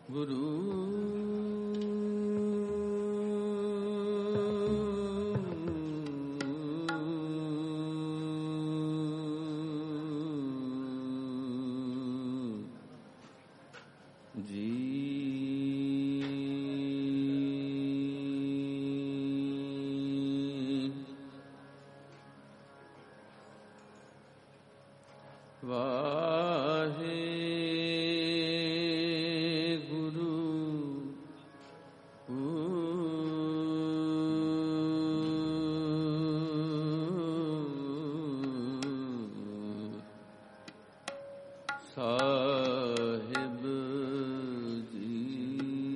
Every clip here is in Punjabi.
ਗੁਰੂ ਸਾਹਿਬ ਜੀ।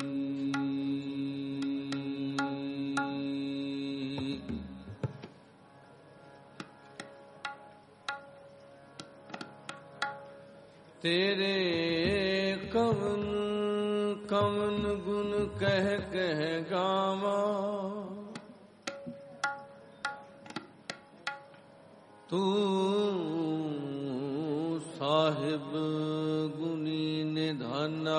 ਤੇਰੇ ਕਵਨ ਕਵਨ ਗੁਣ ਕਹਿ ਕਹਿ ਗਾਵਾਂ, ਤੂੰ ਸਾਹਿਬ ਗੁਣੀ ਨਿਧਾਨਾ।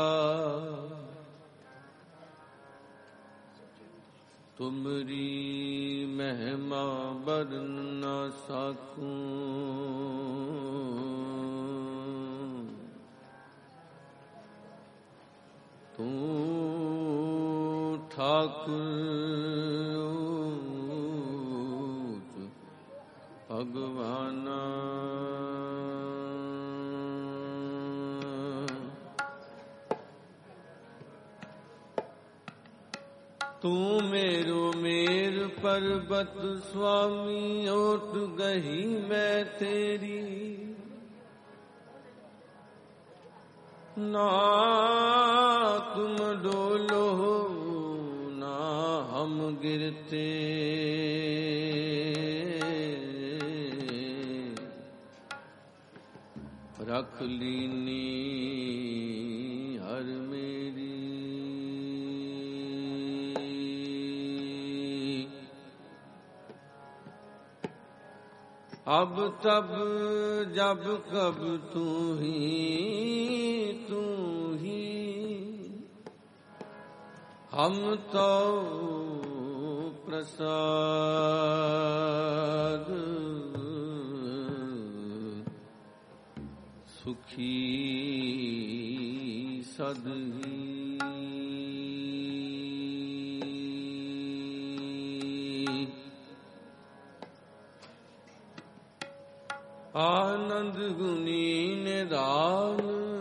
ਤੁਮਰੀ ਮਹਿਮਾ ਬਰਨ ਨਾ ਸਾਕੂੰ, ਤੂੰ ਠਾਕੁਰ ਭਗਵਾਨਾ। ਤੂੰ ਮੇਰੋ ਮੇਰ ਪਰਬਤ ਸੁਆਮੀ, ਓਟ ਗਹੀ ਮੈਂ ਤੇਰੀ। ਨਾ ਤੁਮ ਡੋਲੋ ਨਾ ਹਮ ਗਿਰਤੇ, ਰਖ ਲੀਨੀ ਹਰ ਮੇਰੀ। ਅਬ ਤਬ ਜਬ ਕਬ ਤੂੰ ਹੀ ਹਮ ਤੋ ਪ੍ਰਸਾਦ। ਸੁਖੀ ਸਦ ਹੀ। ਆਨੰਦ ਗੁਣੀ ਨਿਧਾਨ,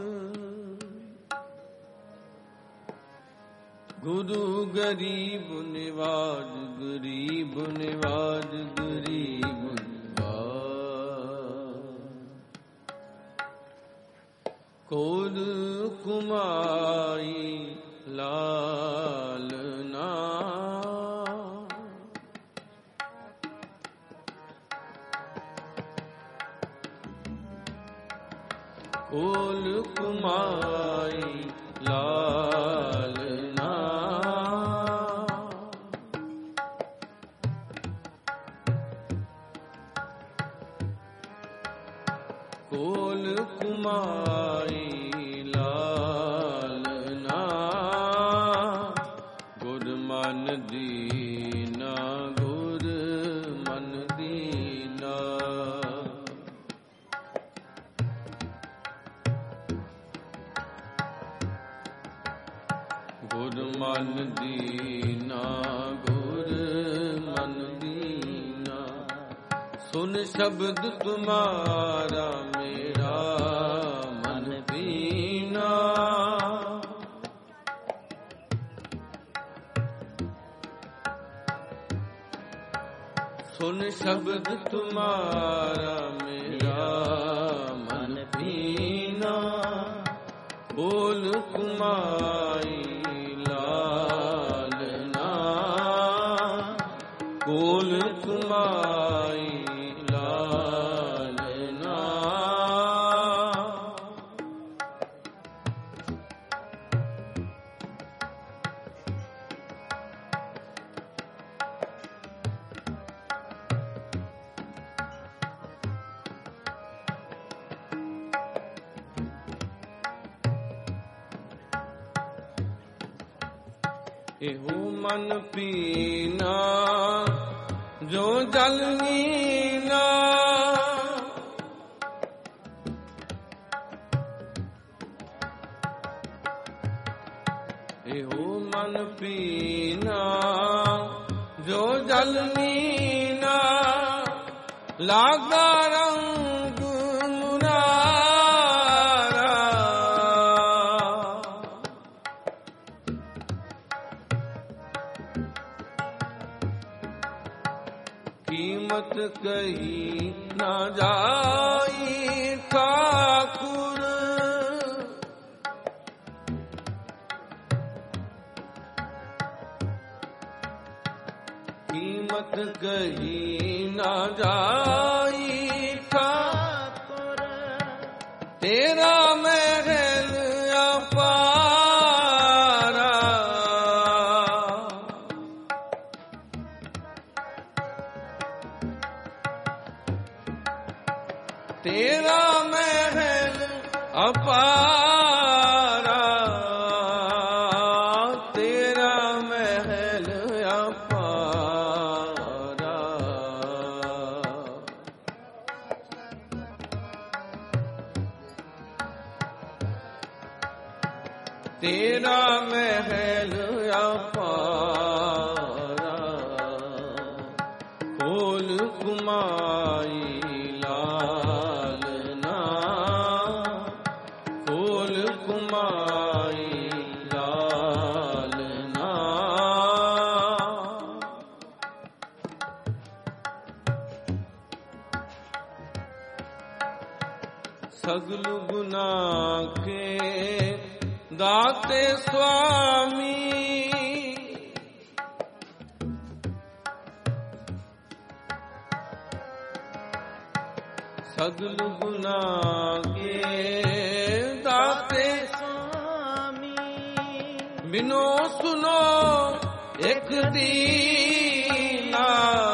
ਗੁਰੂ ਗਰੀਬ ਨਿਵਾਜ, ਗਰੀਬ ਨਿਵਾਜ, ਗਰੀਬ ਨਿਵਾਜ। ਕੋਲ ਕੁਮਾਈ ਲਾਲਨਾ, ਕੋਲ ਕੁਮਾਈ ਲਾਲਨਾ। ਕੋਲ ਕੁਮਾਈ ਲਾਲਨਾ, ਗੁਰ ਮਨ ਦੀਨਾ, ਗੁਰ ਮਨ ਦੀਨਾ। ਗੁਰ ਮਨ ਦੀਨਾ, ਗੁਰ ਮਨ ਦੀਨਾ। ਸੁਨ ਸ਼ਬਦ ਤੁਮਾਰਾ ਮੇਰਾ ਮਨ ਦੀਨਾ। ਸੁਨ ਸ਼ਬਦ ਤੁਮਾਰਾ ਮੇਰਾ ਮਨ ਦੀਨਾ। ਬੋਲ ਕੁਮਾਈ ਲਾਲਨਾ, ਕੋਲ ਕੁਮਾਈ ਲਾਲਨਾ। ਇਹੋ ਮਨ ਪੀਨਾ ਜੋ ਜਲ ਨੀਨਾ, ਇਹੋ ਮਨ ਪੀਨਾ ਜੋ ਜਲ ਨੀਨਾ, ਲਾਗਾ ਰੰਗ ਮੁਨਾਰਾ, ਕੀਮਤ ਕਹੀ ਨਾ ਜਾਈ ਠਾਕੁਰ, ਕੀਮਤ ਕਹੀ ਨਾ ਜਾਈ ਠਾਕੁਰ, ਤੇਰਾ ਮਹਿਲ ਅਪਾਰਾ, ਤੇਰਾ ਮਹਿਲ ਅਪਾਰਾ, ਤੇਰਾ ਮਹਿਲ ਅਪਾਰਾ, ਤੇਰਾ ਮਹਿਲ ਅਪਾਰਾ, ਖੋਲ ਕੁਮਾਈ ਲਾਲਨਾ, ਖੋਲ ਕੁਮਾਈ ਲਾਲਨਾ, ਸਗਲ ਗੁਨਾਹ ਕੇ ਦਾਤੇ ਸੁਆਮੀ, ਸਗਲ ਗੁਨਾਹ ਕੇ ਦਾਤੇ ਸੁਆਮੀ, ਬਿਨੋ ਸੁਨੋ ਇੱਕ ਦੀਨਾ,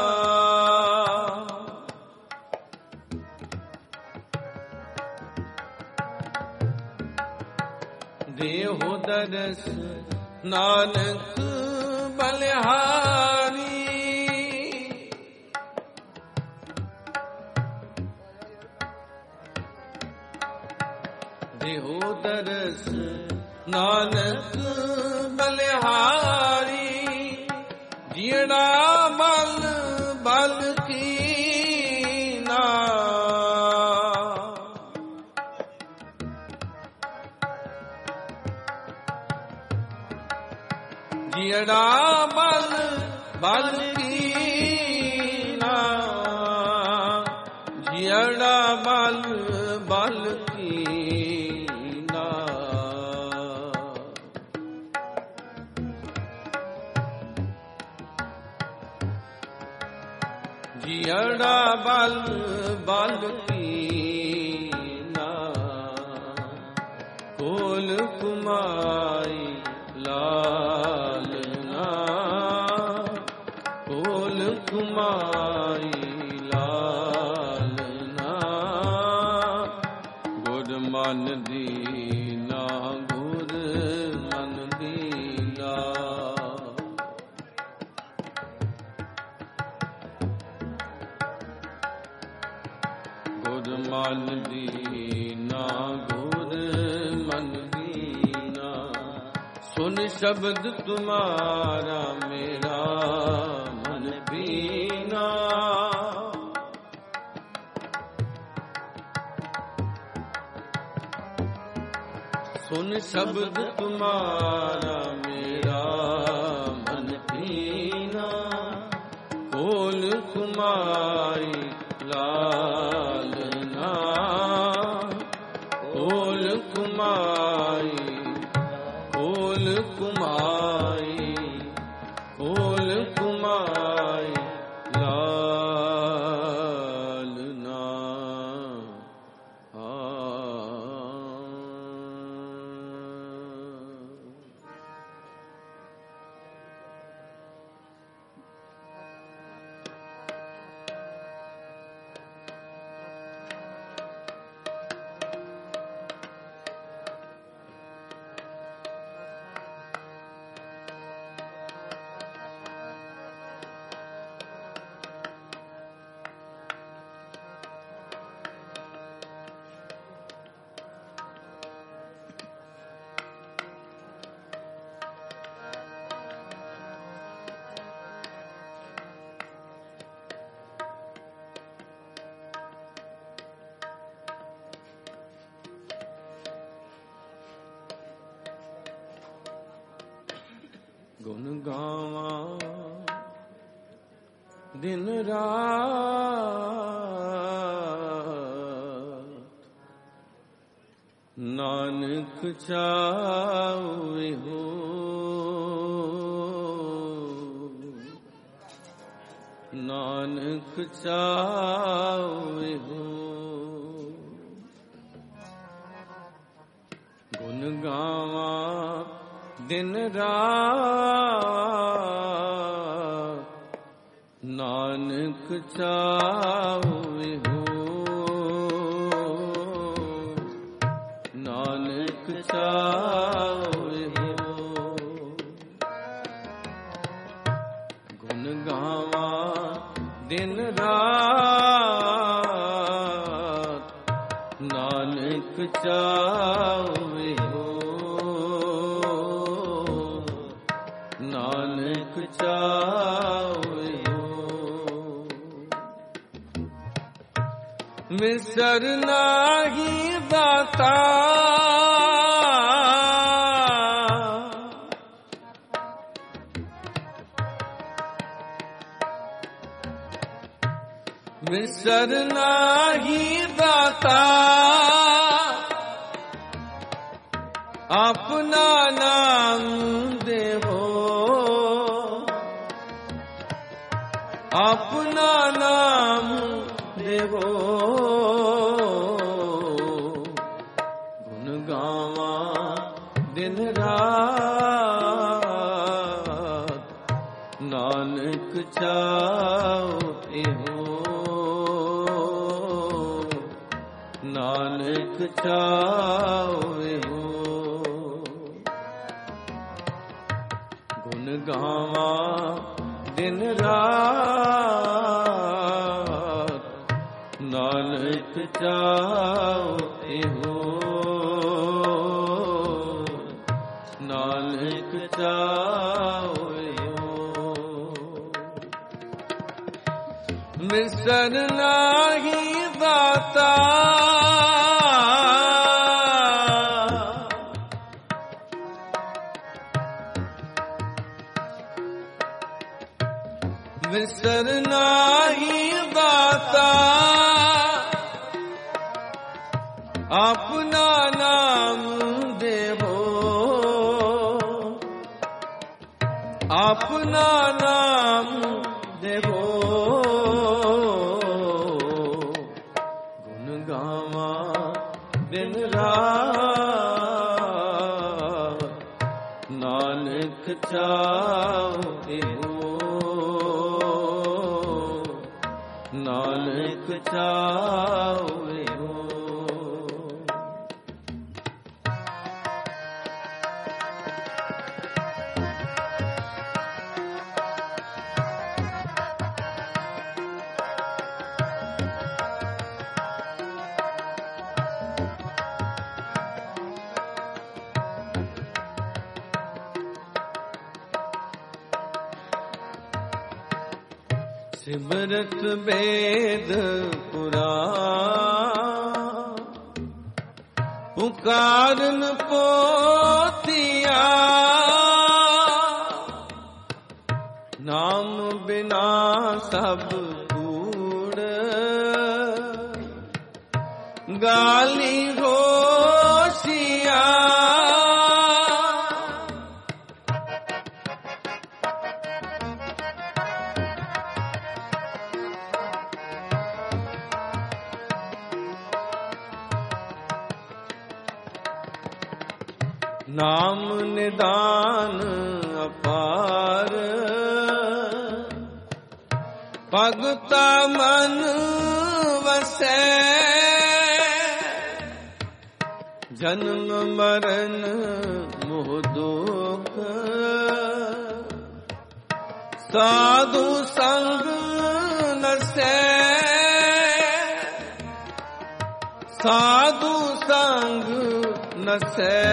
ਦੇਹੋ ਦਰਸ ਨਾਨਕ ਬਲਿਹਾਰੀ, ਦੇਹੋ ਦਰਸ ਨਾਨਕ ਬਲਿਹਾਰੀ, ਜਿਹੜਾ ਬਲ ਬਲ ਕੀਨਾ, ਜਿਹੜਾ ਬਲ ਬਲ ਕੀਨਾ, ਜਿਹੜਾ ਬਲ ਬਲ ਕੀਨਾ, ਜਿਹੜਾ ਬਲ ਬਲ ਕੀਨਾ, ਕੋਲ ਕੁਮਾਈ ਲਾਲਨਾ, ਕੋਲ ਕੁਮਾਈ ਲਾਲਨਾ, ਗੁਰ ਮਨ ਦੀਨਾ, ਗੁਰ ਮਨ ਦੀਨਾ, ਗੁਰ ਮਨ ਦੀਨਾ, ਗੁਰ ਮਨ ਦੀਨਾ, ਸੁਨ ਸ਼ਬਦ ਤੁਮਾਰਾ ਮੇਰਾ ਮਨ ਬੀਨਾ, ਸੁਨ ਸ਼ਬਦ ਤੁਮਾਰਾ ਮੇਰਾ ਮਨ ਬੀਨਾ, ਕੋਲ ਕੁਮਾਈ ਲਾਲਨਾ, ਕੋਲ ਕੁਮਾਈ, ਕੋਲ ਕੁਮਾਈ, ਕੋਲ ਕੁਮਾਈ ਲਾਲਨਾ, ਗੁਣ ਗਾਵਾਂ ਦਿਨ ਰਾਤ, ਨਾਨਕ ਚਾਹੇ ਹੋ। ਨਾਨਕ ਚਾਹੇ ਹੋ। ਗੁਣ ਗਾਵਾਂ ਦਿਨ ਰਾਤ, ਨਾਨਕ ਚਾਹੇ ਹੋ। ਨਾਨਕ ਚਾਹੇ ਹੋ। ਗੁਣ ਗਾਵਾਂ ਦਿਨ ਰਾਤ, ਨਾਨਕ ਚਾਹੇ ਹੋ। ਨਾਨਕ ਚਾਹੇ ਹੋ। ਵਿਸਰ ਨਾਹੀ ਦਾਤਾ, ਵਿਸਰ ਨਾਹੀ ਦਾਤਾ, ਆਪਣਾ ਨਾਮ ਦੇਵੋ। ਆਪਣਾ ਨਾਮ ਦੇਵੋ। ਗੁਣ ਗਾਵਾਂ ਦਿਨ ਰਾਤ, ਨਾਨਕ ਚਾਹੇ ਹੋ। ਨਾਨਕ ਚਾਹੇ ਹੋ। ਗੁਣ ਗਾਵਾਂ ਦਿਨ ਰਾਤ, ਨਾਨਕ ਚਾਹੇ ਹੋ। ਨਾਨਕ ਚਾਹੇ ਹੋ। ਵਿਸਰ ਨਾਹੀ ਦਾਤਾ, ਵਿਸਰ ਨਾਹੀ ਦਾਤਾ, ਆਪਣਾ ਨਾਮ ਦੇਵੋ। ਆਪਣਾ ਨਾਮ ਦੇਵੋ। ਗੁਣ ਗਾਵਾਂ ਦਿਨ ਰਾਤ, ਨਾਨਕ ਚਾਹੇ ਹੋ। ਨਾਨਕ ਚਾਹੇ ਹੋ। ਸਿਮਰਤ ਵੇਦ ਪੁਰਾਨ, ਪੁਕਾਰਨ ਪੋਥੀਆ। ਨਾਮ ਬਿਨਾ ਸਭ ਕੂੜ, ਗਾਲੀ ਹੋਸ਼ੀਆ। ਨਾਮ ਨਿਦਾਨ ਅਪਾਰ, ਭਗਤਾ ਮਨ ਵਸੈ। ਜਨਮ ਮਰਨ ਮੋਹ ਦੁਖ, ਸਾਧੂ ਸੰਗ ਨਸੈ। ਸਾਧੂ ਸੰਗ ਨਸੈ।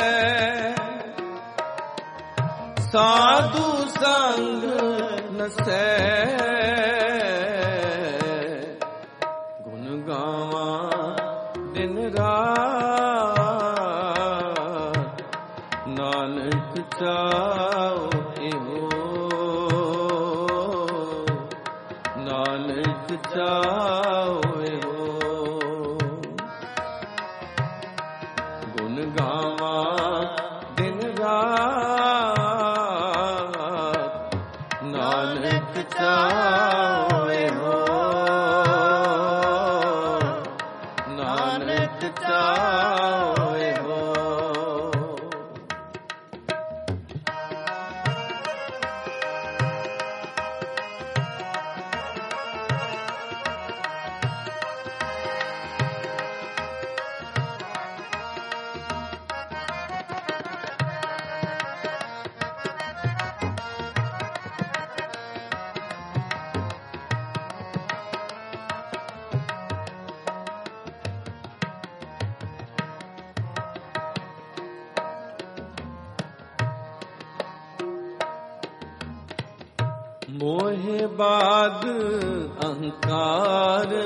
ਸਾਧੂ ਸੰਗ ਨਸੈ। ਗੁਣ ਗਾਵਾਂ ਦਿਨ ਰਾਤ, ਨਾਨਕ ਚਾਉ ਇਹੋ, ਨਾਨਕ ਚਾਉ ਇਹੋ। ਗੁਣ ਗਾਵਾਂ ਦਿਨ ਰਾਤ, ਨਾਨਕ ਚਾਉ ਇਹੋ, ਨਾਨਕ ਚਾਉ ਇਹੋ। ਮੋਹਿ ਬਾਦ ਅਹੰਕਾਰ,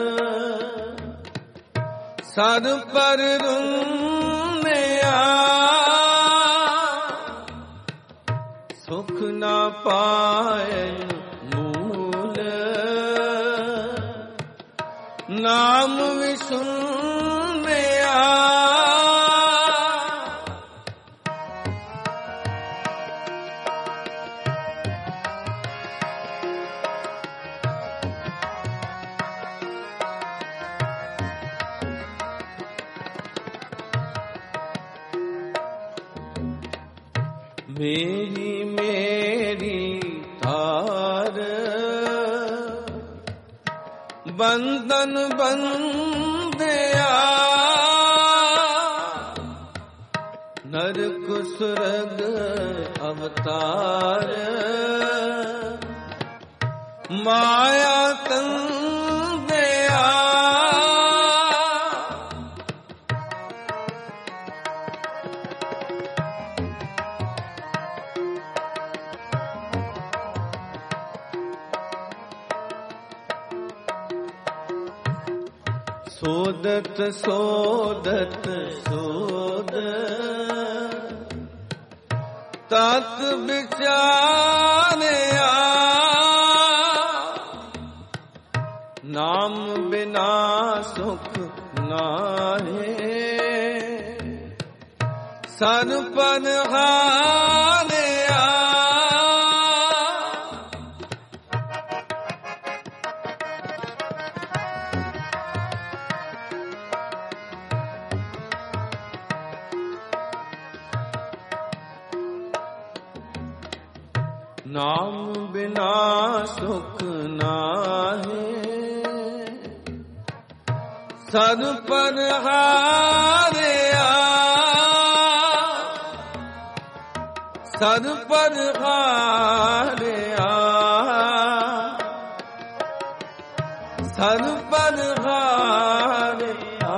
ਸਦ ਪਰ ਰੁੰਨਿਆ, ਸੁਖ ਨਾ ਪਾਏ ਮੂਲ, ਨਾਮ ਵਿਸੁੰਨਿਆ। ਮੇਰੀ ਮੇਰੀ ਤਾਰ, ਬੰਧਨ ਬੰਧਿਆ, ਨਰਕ ਸੁਰਗ ਅਵਤਾਰ, ਮਾਇਆ ਤੰਦਿਆ। ਸੋਦਤ ਸੋਦਤ ਸੋਦ, ਤਤ ਵਿਚਾਰਿਆ, ਨਾਮ ਬਿਨਾ ਸੁਖ ਨਾਹੀ, ਸਨ ਪਨ ਹਾਰਿਆ। ਨਾਮ ਬਿਨਾ ਸੁਖ ਨਾਹੀ, ਸਦ ਪਰ ਹਾਰਿਆ, ਸਦ ਪਰ ਹਾਰਿਆ, ਸਦ ਪਰ ਹਾਰਿਆ।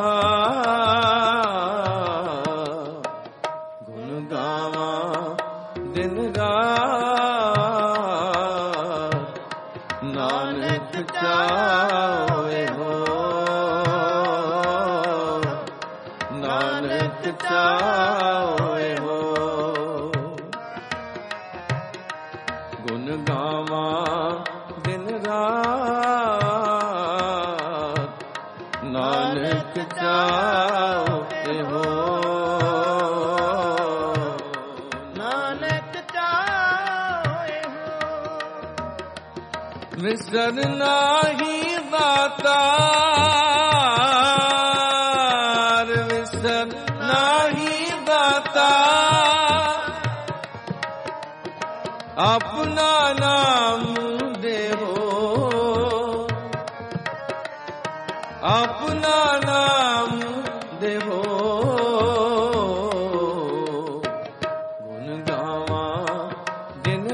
ਗੁਣ ਗਾਵਾਂ ਦਿਨ ਰਾਤ, ਨਾਨਕ ਚਾਉ ਇਹੋ, ਨਾਨਕ ਚਾਉ ਇਹੋ। ਗੁਣ ਗਾਵਾਂ ਦਿਨ ਰਾਤ, ਨਾਨਕ ਚਾਉ ਇਹੋ, ਨਾਨਕ ਚਾਉ ਇਹੋ। ਵਿਸਰ ਨਾਹੀ ਦਾਤਾਰ, ਵਿਸਰ ਨਾਹੀ ਦਾਤਾਰ, ਆਪਣਾ ਨਾਮ ਦੇਵੋ, ਆਪਣਾ ਨਾਮ ਦੇਵੋ। ਗੁਣ ਗਾਵਾਂ ਦਿਨ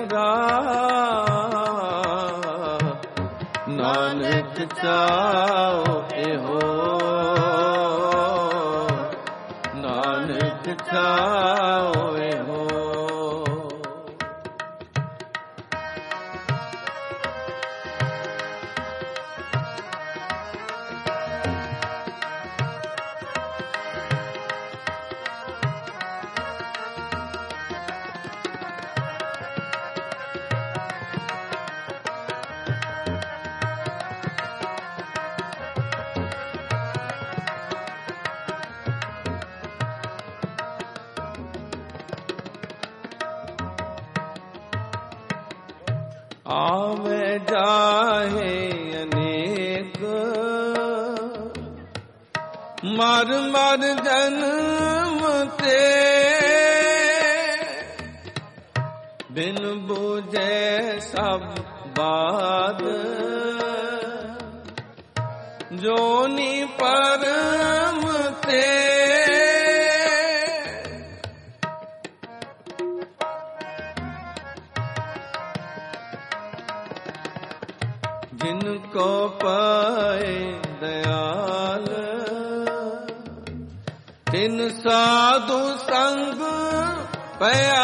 ਰਾਤ, ਨਾਨਕ ਚਾਉ ਇਹੋ, ਨਾਨਕ ਚਾਉ ਇਹੋ। ਆਵੇ ਜਾਹੇ ਅਨੇਕ ਮਰ ਮਰ ਜਨਮ ਤੇ ਬਿਨ ਬੂਝੇ ਸਭ ਬਾਦ ਜੋਨੀ ਪਰਮ ਤੇ ਜਿਨ ਕੋ ਪਾਏ ਦਇਆਲ ਤਿਨ ਸਾਧੂ ਸੰਗ ਪਿਆ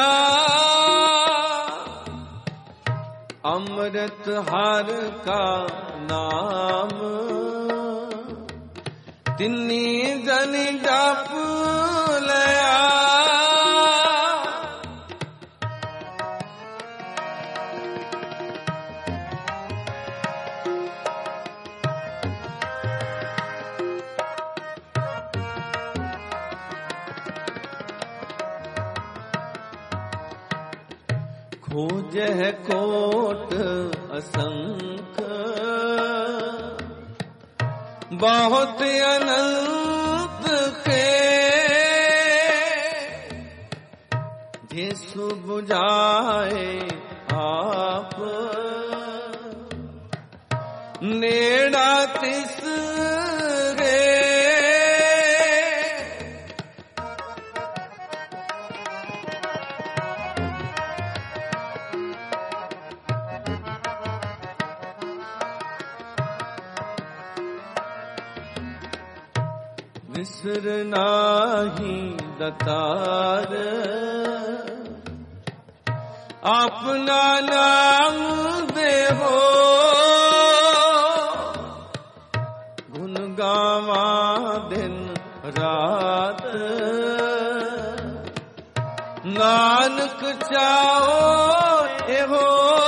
ਅੰਮ੍ਰਿਤ ਹਰ ਕਾ ਨਾਮ ਤਿੰਨੀ ਜਨ ਜਪ ਲਿਆ ਖੋਜਹਿ ਕੋਟ ਅਸੰਖ ਬਹੁਤ ਅਨੰਤ ਕੇ ਜਿਸੁ 부ਝਾਏ ਆਪ ਨੇੜਾ ਤਿਸ ਰੇ ਵਿਸਰ ਨਾਹੀ ਦਤਾਰ ਆਪਣਾ ਨਾਮ ਦੇਹੋ ਗੁਣ ਗਾਵਾਂ ਦਿਨ ਰਾਤ ਨਾਨਕ ਚਾਓ ਇਹੋ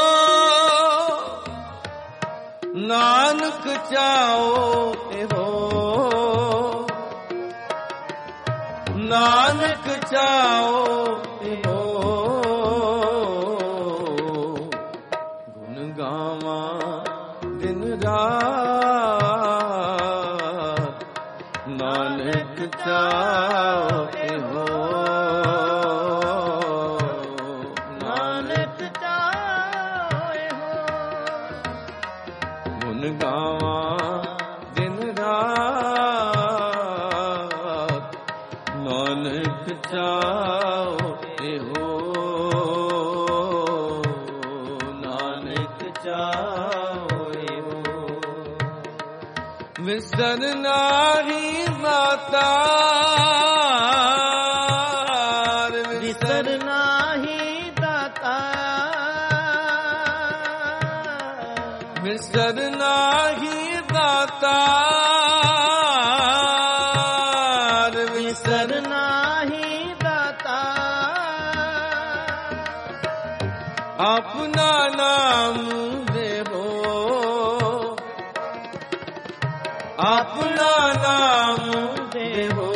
ਨਾਨਕ ਚਾਓ ਇਹੋ ਨਾਨਕ ਚਾਓ ਇਹੋ ਗੁਣ ਗਾਵਾਂ ਦਿਨ ਰਾਤ ਨਾਨਕ ਚਾਓ ਇਹੋ ਨਾਨਕ ਚਾਓ ਇਹੋ ਗੁਣ ਗਾਵਾਂ ਦਿਨ ਰਾਤ ਨਾਨਕ ਚਾਓ ਇਹੋ ਨਾਨਕ ਚਾਓ ਇਹੋ ਵਿਸਰ ਨਾਹੀ ਦਾਤਾਰ ਵਿਸਰ ਨਾਹੀ ਦਾਤਾਰ ਵਿਸਰ ਨਾਹੀ ਦਾਤਾਰ ਵਿਸਰ ਨਾਹੀ ਦਾਤਾਰ ਆਪਣਾ ਨਾਮ ਦੇਵੋ ਆਪਣਾ ਨਾਮ ਦੇਵੋ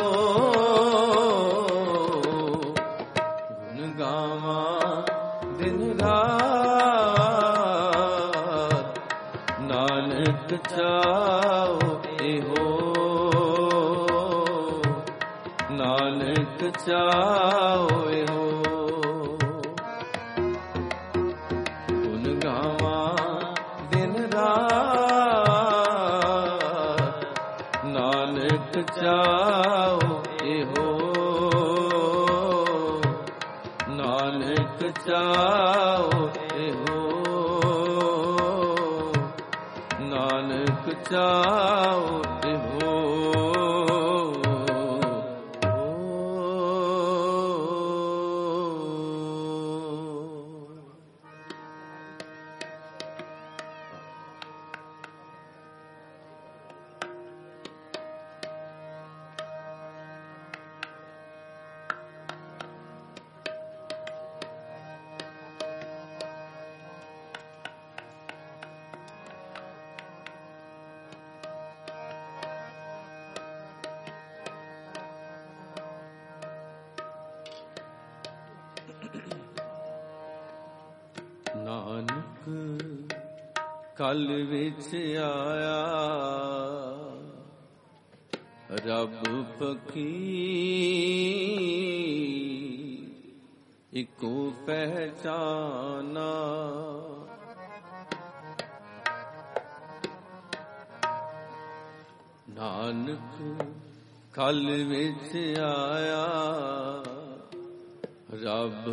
ਗੁਣ ਗਾਵਾਂ ਦਿਨ ਰਾਤ ਨਾਨਕ ਚਾਓ ਇਹੋ ਨਾਨਕ ਚਾਓ ਇਹੋ ਗੁਣ ਗਾਵਾਂ ਦਿਨ ਰਾਤ ਨਾਨਕ ਚਾਓ ਇਹੋ ਨਾਨਕ ਚਾਓ ਇਹੋ ਨਾਨਕ ਚਾਓ ਇਹੋ ਨਾਨਕ ਕਲ ਵਿੱਚ ਆਇਆ, ਰੱਬ ਫਕੀਰ ਇੱਕੋ ਪਹਿਚਾਨਾ। ਨਾਨਕ ਕਲ ਵਿੱਚ ਆਇਆ, ਰੱਬ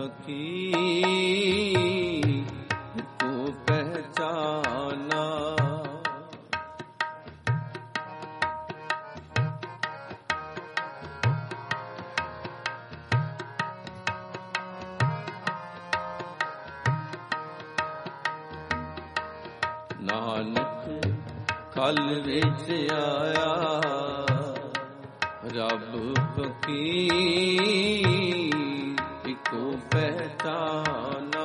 ਫਕੀਰ ਇੱਕੋ ਪਹਿਚਾਨਾ। ਨਾਨਕ ਕਲ ਵਿੱਚ ਆਇਆ, ਰੱਬ ਫਕੀਰ ਇੱਕੋ ਪਹਿਚਾਨਾ।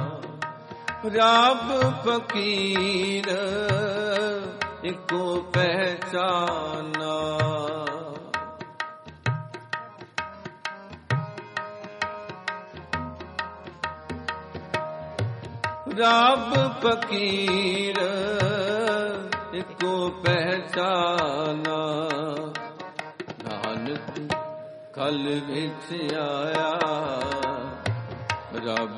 ਰੱਬ ਫਕੀਰ ਇੱਕੋ ਪਹਿਚਾਨਾ। ਰੱਬ ਫਕੀਰ ਇੱਕੋ ਪਹਿਚਾਨਾ। ਨਾਨਕ ਕਲ ਵਿੱਚ ਆਇਆ, ਰੱਬ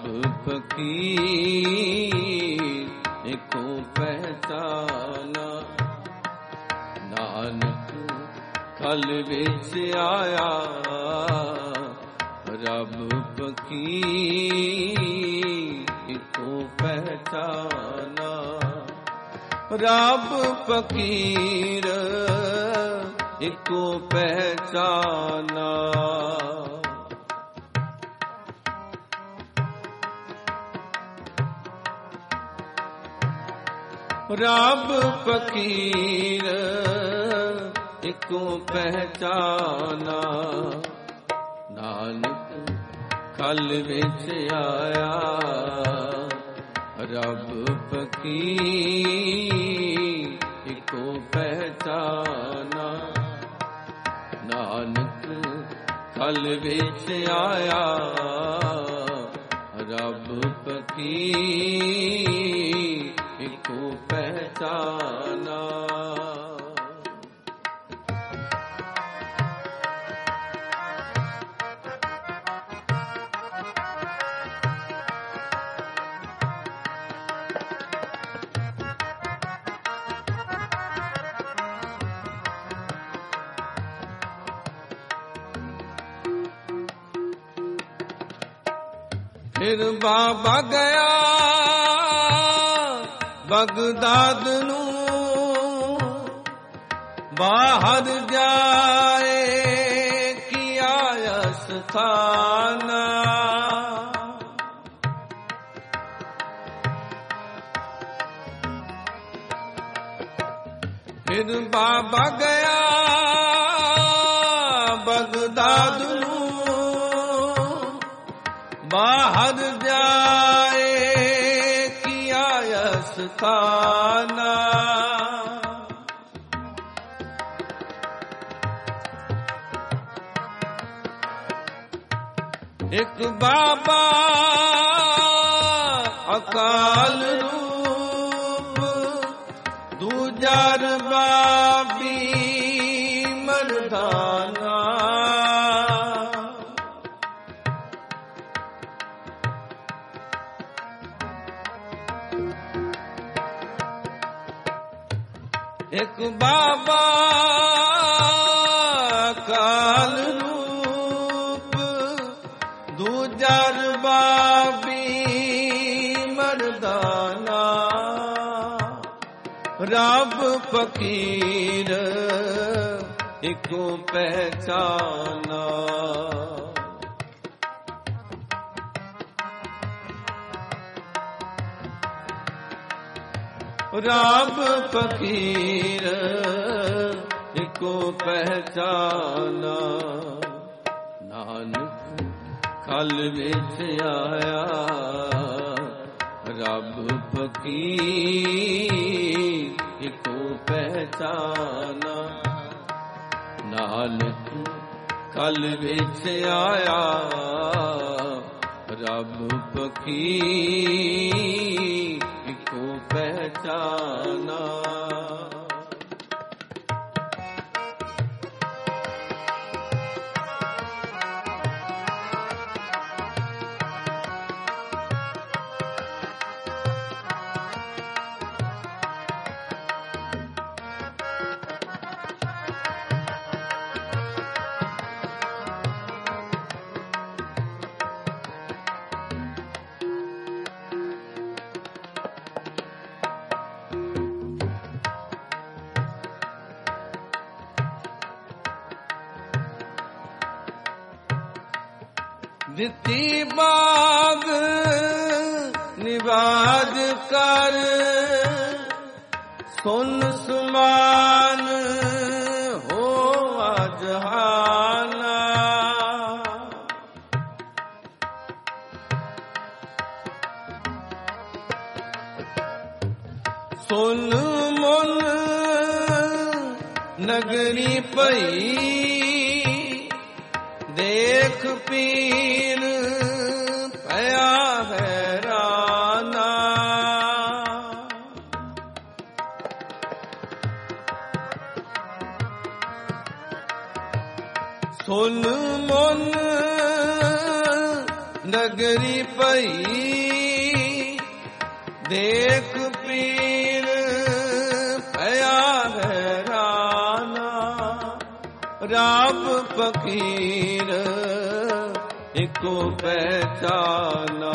ਫਕੀਰ ਇੱਕੋ ਪਹਿਚਾਨਾ। ਨਾਨਕ ਕਲ ਵਿੱਚ ਆਇਆ, ਰੱਬ ਫਕੀਰ ਇੱਕੋ ਪਹਿਚਾਨਾ। ਰੱਬ ਫਕੀਰ ਇੱਕੋ ਪਹਿਚਾਨਾ। ਰੱਬ ਫਕੀਰ ਇੱਕੋ ਪਹਿਚਾਨਾ। ਨਾਨਕ ਕਲ ਵਿੱਚ ਆਇਆ, ਰੱਬ ਫਕੀਰ ਇੱਕੋ ਪਹਿਚਾਨਾ। ਨਾਨਕ ਕਲ ਵਿੱਚ ਆਇਆ, ਰੱਬ ਫਕੀਰ ਇੱਕੋ ਪਹਿਚਾਨਾ। ਫਿਰ ਬਾਬਾ ਗਿਆ ਬਗਦਾਦ ਨੂੰ, ਬਾਹਰ ਜਾਏ ਕੀਆ ਅਸਥਾਨਾ। ਫਿਰ ਬਾਬਾ ਗਿਆ ਬਗਦਾਦ ਨੂੰ, ਬਾਹਰ ਜਾਏ ਕੀਆ ਅਸਥਾਨਾ। ਇੱਕ ਬਾਬਾ ਅਕਾਲ ਰੂਪ, ਦੂਜਾ ਰਬਾਬੀ ਮਰਦਾਨਾ। ਇੱਕ ਬਾਬਾ ਅਕਾਲ ਰੂਪ, ਦੂਜਾ ਰਬਾਬੀ ਮਰਦਾਨਾ। ਰੱਬ ਫਕੀਰ ਇੱਕੋ ਪਹਿਚਾਨਾ। ਰੱਬ ਫਕੀਰ ਇੱਕੋ ਪਹਿਚਾਨਾ। ਨਾਨਕ ਕਲ ਵਿੱਚ ਆਇਆ, ਰੱਬ ਫਕੀਰ ਇੱਕੋ ਪਹਿਚਾਨਾ। ਨਾਨਕ ਕਲ ਵਿੱਚ ਆਇਆ, रब फकीर को पहचाना। दिती बाग निवाज कर सुन सुमान हो जहाना। सुन मुन नगरी पई देख पीर पया हैराना। सुन मुन नगरी पई देख पीर पया हैराना। रब फकीर को पहचाना।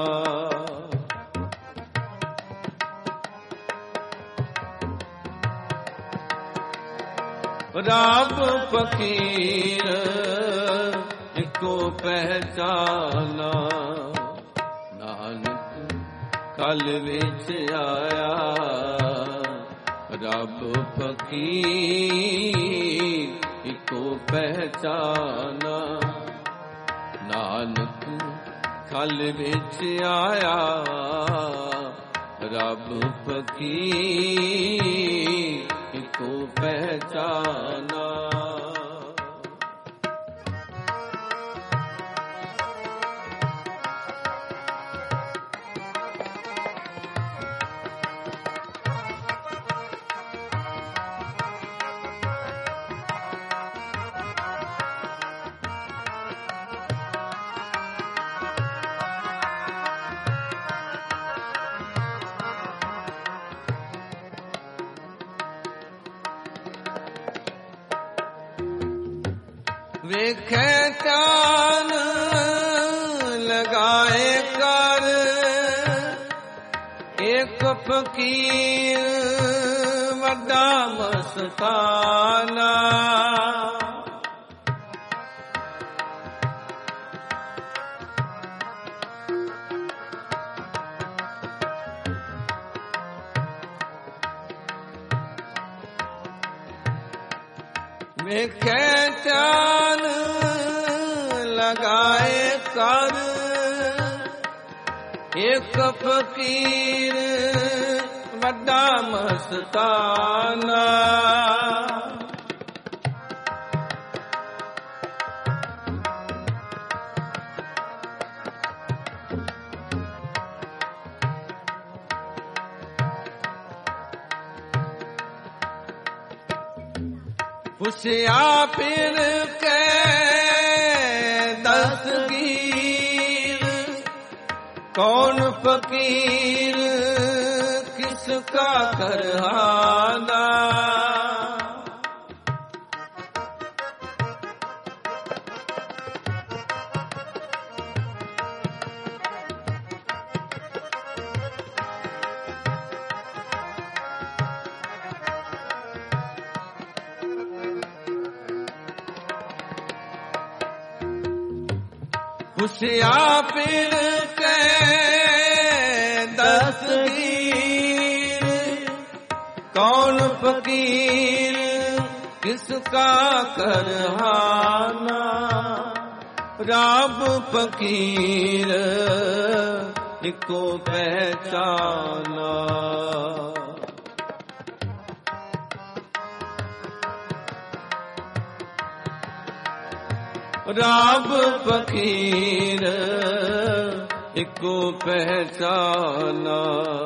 रब फकीर को पहचाना। नानक कल विच आया रब फकीर को पहचाना। नानक कल विच आया रब फकीर को पहचाना। वेखे ध्यान लगाए कर एक फकीर वड्डा मस्ताना। वेखे ध्यान लगाए कर एक फकीर वड्डा मस्ताना। पुछया फिर के दस्तगीर कौन फकीर किसका करहाना। पुछया फिर के दस्तगीर कौन फकीर किसका करहाना। रब फकीर को पहचाना। रब फकीर इको पहचाना,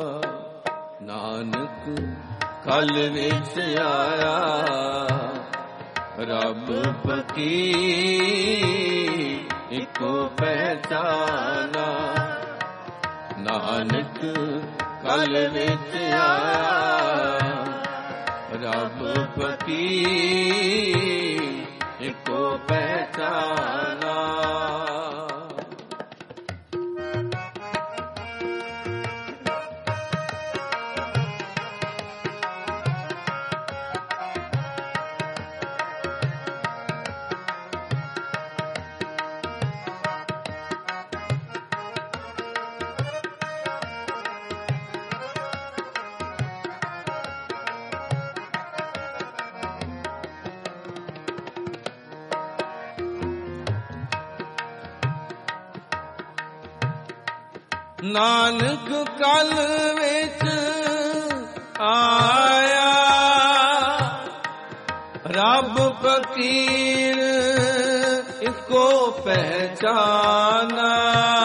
नानक कल विच आया। रब फकीर इको पहचाना, नानक कल विच आया। रब फकीर इको पहचाना। नानक कल विच आया। रब फकीर इको पहचाना,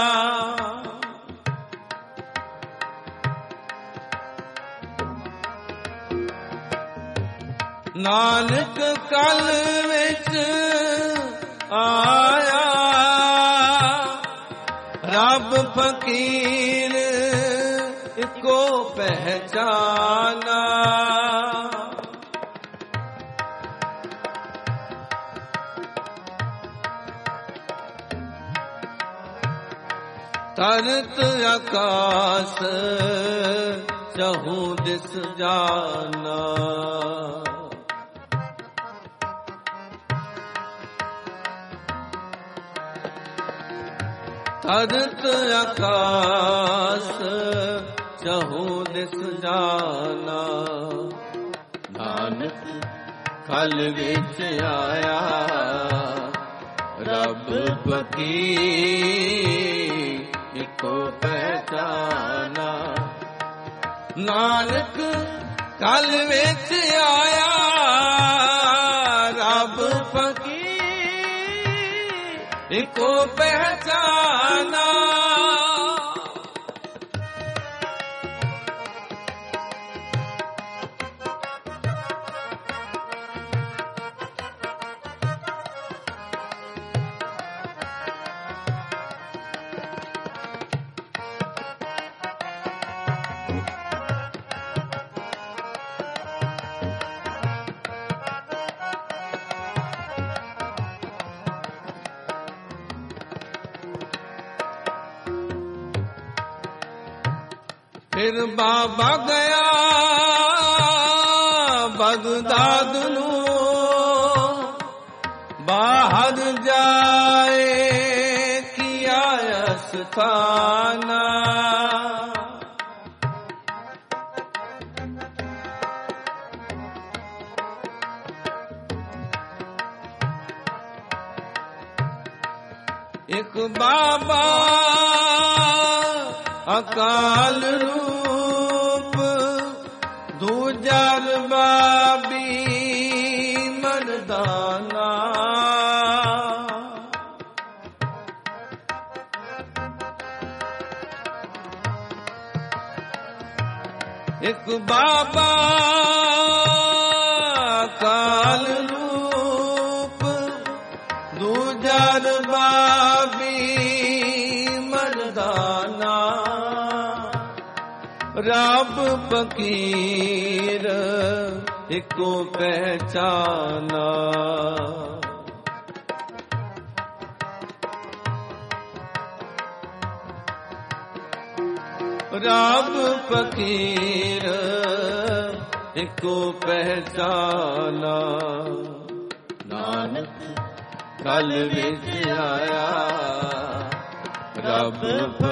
नानक कल विच आया। रब फकीर इको पहचाना, तरत आकाश चहु दिस जाना। तरत आकाश चहु दिस जाना, नानक कल विच आया। रब फकीर इको पहचाना, नानक कल विच आया। रब फकीर इको पहचाना। फिर बाबा गया बगदाद नू, बाहर जाए किया स्थाना। एक बाबा अकाल रूप, दूजा बाबी मर्दाना। एक बाबा अकाल रूप, दूजा बाबी मर्दाना। रब फकीर इको पहचाना, रब फकीर इको पहचाना। नानक कल विच आया। रब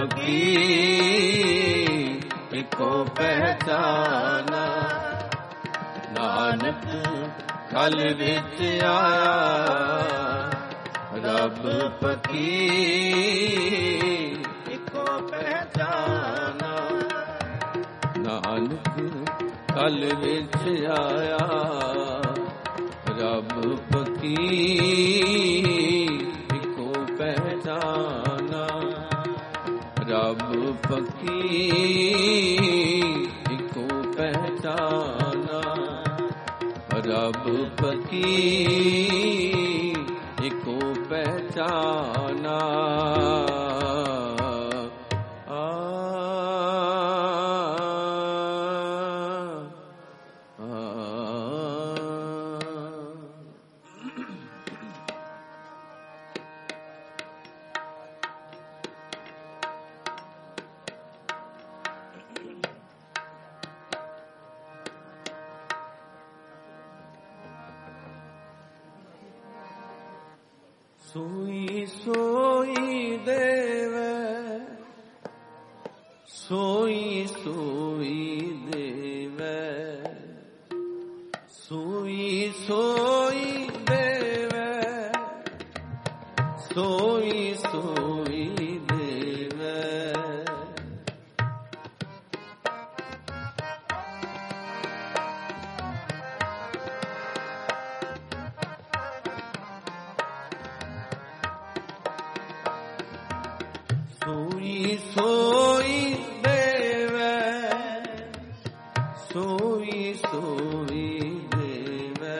फकीर इको पहचाना, नानक कल विच आया। रब फकीर इको पहचाना, नानक कल विच आया। रब फकीर रब पकी इको पहचाना, रब पकी इको पहचाना। सोई सोई देवे, सोई सोई देवे, सोई सोई देवे, सोई सोई देवे। सोई सोई देवे, सोई सोई देवे,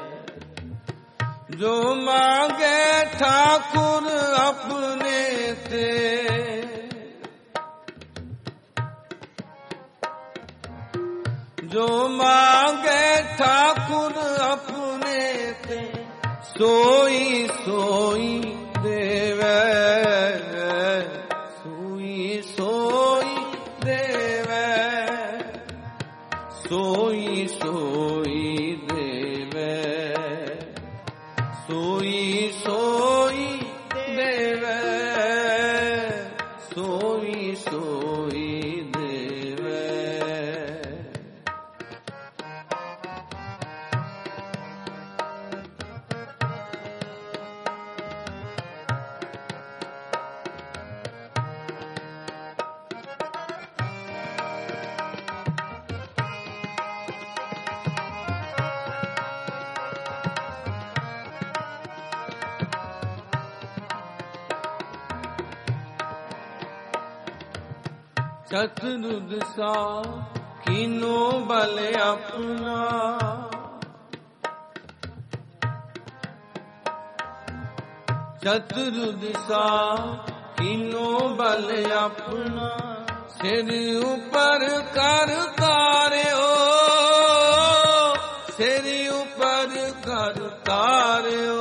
जो मांगे ठाकुर अपने से, जो मांगे ठाकुर अपने से, सोई सोई देवे, सोई सोई देवे, सोई सोई देवे, सोई सोई देवे। चतुर्द सा कीनो बल अपना, चतुर्द सा कीनो बल अपना, सिर ऊपर कर तारियो, सिर ऊपर कर तारियो।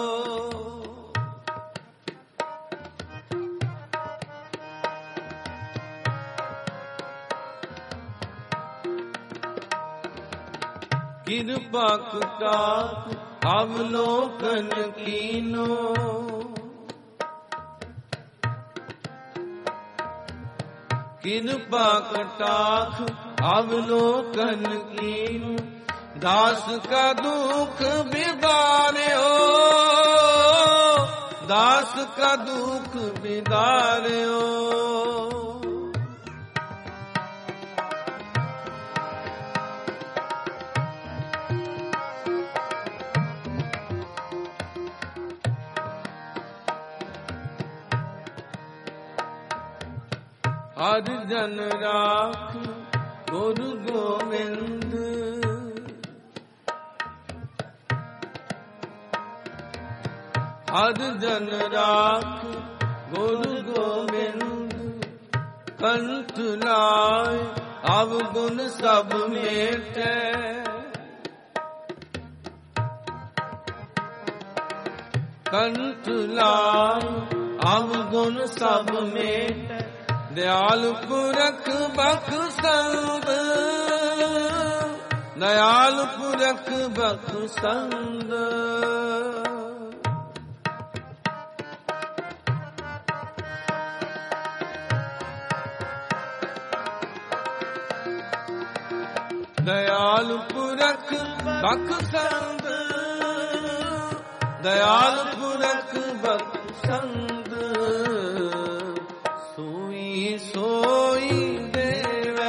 कृपा कटाक्ष अवलोकन कीनो, कृपा कटाक्ष अवलोकन कीनो, दास का दुख बिदार्यो, दास का दुख बिदार्यो। हर जन राख गुरु गोविंद, हर जन राख गुरु गोविंद, कंठ लाए अवगुण सब मेटे, कंठ लाए अवगुण सब मेटे, दयाल पुरख बख्शंद, दयाल पुरख बख्शंद। दयाल पुरख बख्शंद, दयाल पुरख बख्शंद। सोई सोई देवे,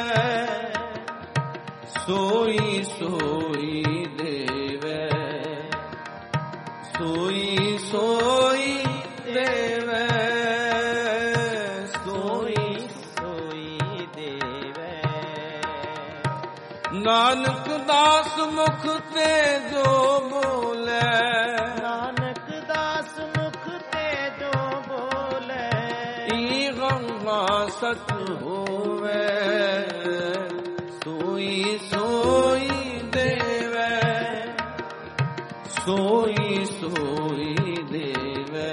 सोई सोई देवे, सोई सोई देवे, सोई ਨਾਨਕ ਦਾਸ ਮੁਖ ਤੇ ਜੋ ਬੋਲੇ, ਨਾਨਕ ਦਾਸ ਮੁਖ ਤੇ ਜੋ ਬੋਲੇ, ਈ ਗੰਗਾ ਸਚ ਹੋਵੇ, ਸੋਈ ਸੋਈ ਦੇਵੇ, ਸੋਈ ਸੋਈ ਦੇਵੇ,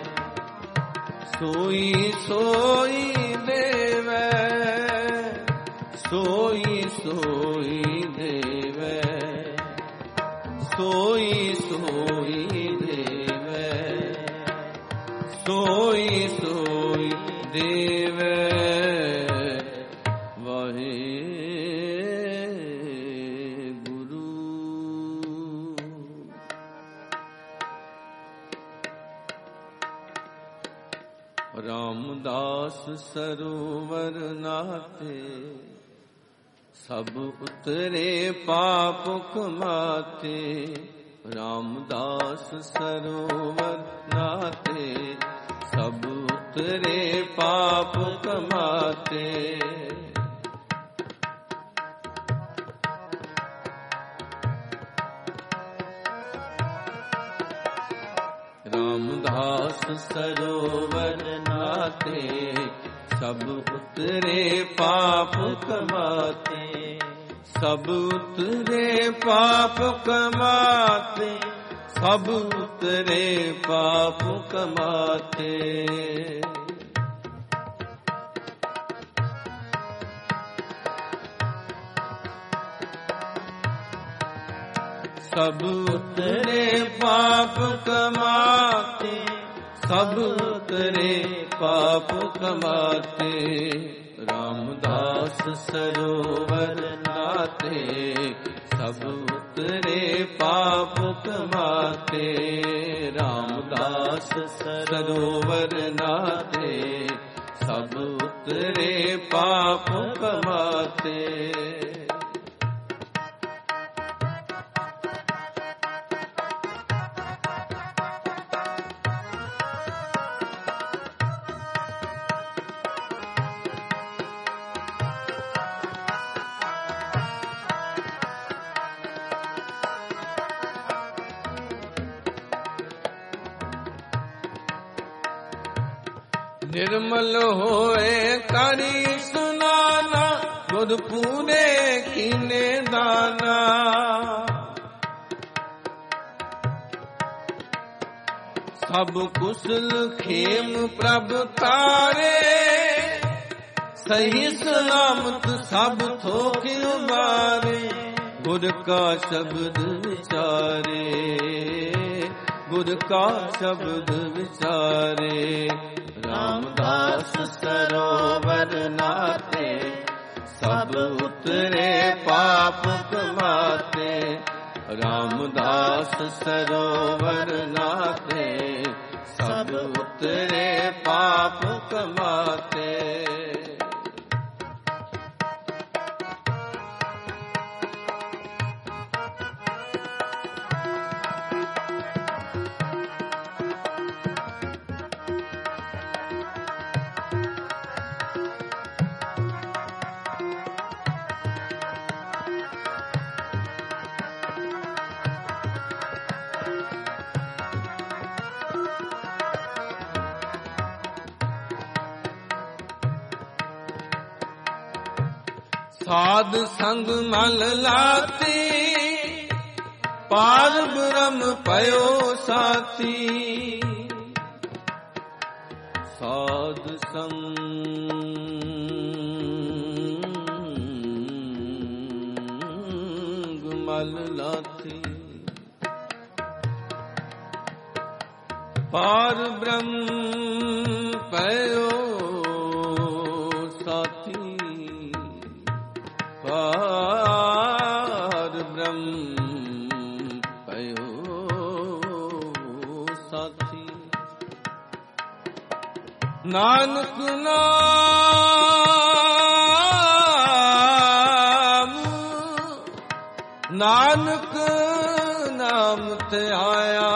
ਸੋਈ ਸੋਈ ਦੇਵੇ, ਸੋਈ ਸੋਈ ਦੇਵੇ, ਸੋਈ ਸੋਈ ਦੇਵੇ, ਸੋਈ ਸੋਈ ਦੇਵੇ। ਰਾਮਦਾਸ ਸਰੋਵਰ ਨਾਤੇ, ਸਭ ਉਤਰੇ ਪਾਪ ਕਮਾਤੇ। ਰਾਮਦਾਸ ਸਰੋਵਰ ਨਾਤੇ, ਸਭ ਉਤਰੇ ਪਾਪ ਕਮਾਤੇ। ਰਾਮਦਾਸ ਸਰੋਵਰ ਨਾਤੇ, ਸਭ ਉਤਰੇ ਪਾਪ ਕਮਾਤੇ। ਸਭ ਉਤਰੇ ਪਾਪ ਕਮਾਤੇ, ਸਭ ਉਤਰੇ ਪਾਪ ਕਮਾਤੇ। ਸਭ ਉਤਰੇ ਪਾਪ ਕਮਾਤੇ, ਸਭ ਉਤਰੇ ਪਾਪ ਕਮਾਤੇ। ਰਾਮਦਾਸ ਸਰੋਵਰ ਨਾਤੇ, ਸਭ ਉਤਰੇ ਪਾਪ ਕਮਾਤੇ। ਰਾਮਦਾਸ ਸਰੋਵਰ ਨਾਤੇ, ਸਭ ਉਤਰੇ ਪਾਪ ਕਮਾਤੇ। निर्मल होए करी सुनाना, गुर पूरे कीने दाना। सब कुशल खेम प्रभ तारे, सही सलामत सब थोक उबारे। गुर का शब्द विचारे, गुर का शब्द विचारे। रामदास सरोवर नाते, सब उतरे पाप कमाते। रामदास सरोवर नाते, सब उतरे पाप कमाते। साध संग मल लाती, पार ब्रह्म पयो साथी। साध संग मल लाती, पार ब्रह्म पयो साथी। पार ब्रह्म पयो साथी। नानक नाम, नानक नाम ते आया।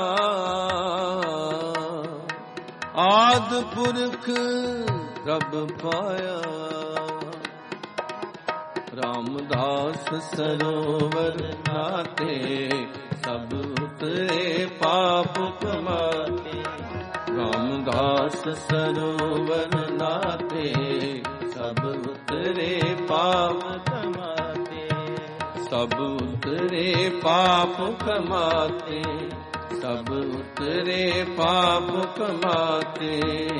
आदि पुरख रब पाया। ਰਾਮਦਾਸ ਸਰੋਵਰ ਨਾਤੇ ਸਭ ਉਤਰੇ ਪਾਪ ਕਮਾਤੇ। ਰਾਮਦਾਸ ਸਰੋਵਰ ਨਾਤੇ ਸਭ ਉਤਰੇ ਪਾਪ ਕਮਾਤੇ। ਸਭ ਉਤਰੇ ਪਾਪ ਕਮਾਤੇ। ਸਭ ਉਤਰੇ ਪਾਪ ਕਮਾਤੇ।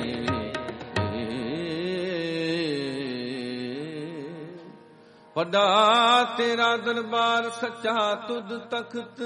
ਵੱਡਾ ਤੇਰਾ ਦਰਬਾਰ ਸੱਚਾ ਤੁਧ ਤਖਤ।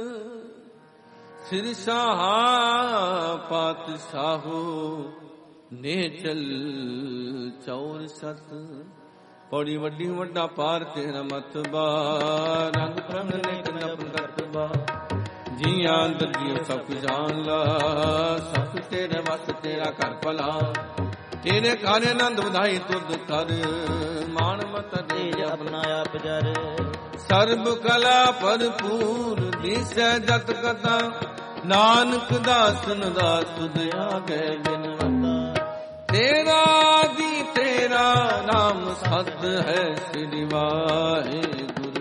ਸਿਰ ਸ਼ਾਹ ਪਾਤਸ਼ਾਹੋ ਨੇ ਚਲ ਚੌਰ ਸਤ। ਪੌੜੀ ਵੱਡੀ ਵੱਡਾ ਪਾਰ ਤੇਰਾ ਮਤਬਾ। ਰੰਗ ਪ੍ਰੰਗ ਨੇਕ ਨਪਨ ਕਰਤਬਾ। ਜੀਆਂ ਅੰਦਰ ਜੀਓ ਸਭ ਜਾਣ ਲਾ। ਸਭ ਤੇਰੇ ਵਸ ਤੇਰਾ ਘਰ ਭਲਾ। ਤੇਰੇ ਘਰ ਆਨੰਦ ਵਧਾਈ ਤੁਧ ਕਰ। ਮਾਨ ਮਤ ਦੇ ਆਪਣਾ ਆਪ ਜਰ। ਸਰਬ ਕਲਾ ਭਰਪੂਰ ਦਿਸੈ ਜਤ ਕਥਾ। ਨਾਨਕ ਦਾਸਨ ਦਾਸ ਤੁਧ ਆਗੇ ਬਿਨਵਤਾ। ਤੇਰਾ ਦੀ ਤੇਰਾ ਨਾਮ ਸਤ ਹੈ ਸ੍ਰੀ ਵਾਹਿਗੁਰੂ।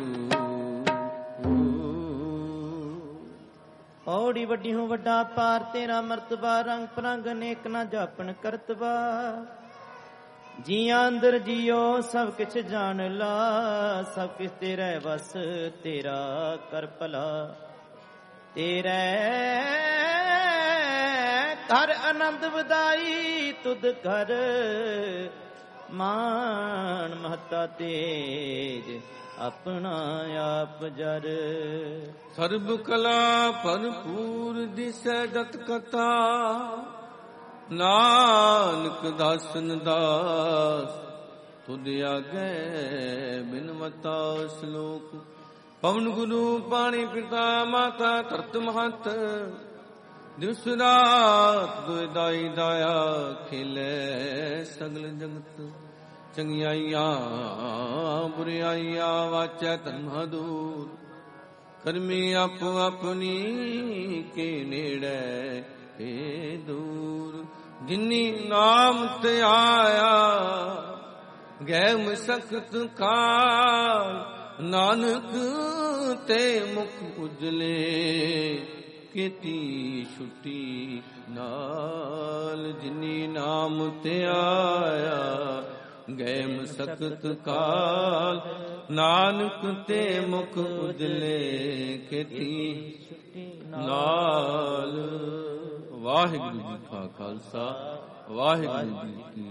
ਔੜੀ ਵੱਡੀ ਹੋ ਵੱਡਾ ਪਾਰ ਤੇਰਾ ਮਰਤਬਾ। ਰੰਗ ਪ੍ਰੰਗ ਅਨੇਕ ਨਾ ਜਾਪਨ ਕਰਤਬਾ। ਜੀਆਂ ਅੰਦਰ ਜੀਓ ਸਭ ਕਿਛ ਜਾਣ ਲਾ। ਸਭ ਕਿਛ ਤੇਰਾ ਵਸ ਤੇਰਾ ਕਰ ਭਲਾ। ਤੇਰੇ ਘਰ ਆਨੰਦ ਵਧਾਈ ਤੁਧ ਘਰ। ਮਾਨ ਮਹਤਾ ਤੇਜ ਆਪਣਾ ਆਪ ਜਰ। ਸਰਬ ਕਲਾ ਭਰਪੂਰ ਦਿਸੈ ਜਤ ਕਥਾ। ਨਾਨਕ ਦਾਸਨ ਦਾਸ ਤੁਧ ਆਗੇ ਬਿਨਵਤਾ। ਸ਼ਲੋਕ। ਪਵਨ ਗੁਰੂ ਪਾਣੀ ਪਿਤਾ ਮਾਤਾ ਧਰਤ ਮਹਤ। ਦਿਵਸ ਰਾਤ ਦੁਇ ਦਾਈ ਦਾਇਆ ਖੇਲੇ ਸਗਲ ਜਗਤ। ਚੰਗਿਆਈਆਂ ਬੁਰਿਆਈਆਂ ਵਾਚੈ ਧਰਮ ਦੂਰ। ਕਰਮੀ ਆਪੋ ਆਪਣੀ ਕੇ ਨੇੜੇ ਏ ਦੂਰ। ਜਿਨੀ ਨਾਮ ਤੇ ਆਇਆ ਗੈ ਮਸਕਤ ਕਾਲ। ਨਾਨਕ ਤੇ ਮੁਖ ਉਜਲੇ ਕੀਤੀ ਛੁੱਟੀ ਨਾਲ। ਜਿਨੀ ਨਾਮ ਤੇ ਆਇਆ ਗਏ ਮਸਕਤ ਕਾਲ। ਨਾਨਕ ਤੇ ਮੁਖ ਉਜਲੇ ਕੀਤੀ ਨਾਲ। ਵਾਹਿਗੁਰੂ ਜੀ ਕਾ ਖਾਲਸਾ ਵਾਹਿਗੁਰੂ ਜੀ ਕੀ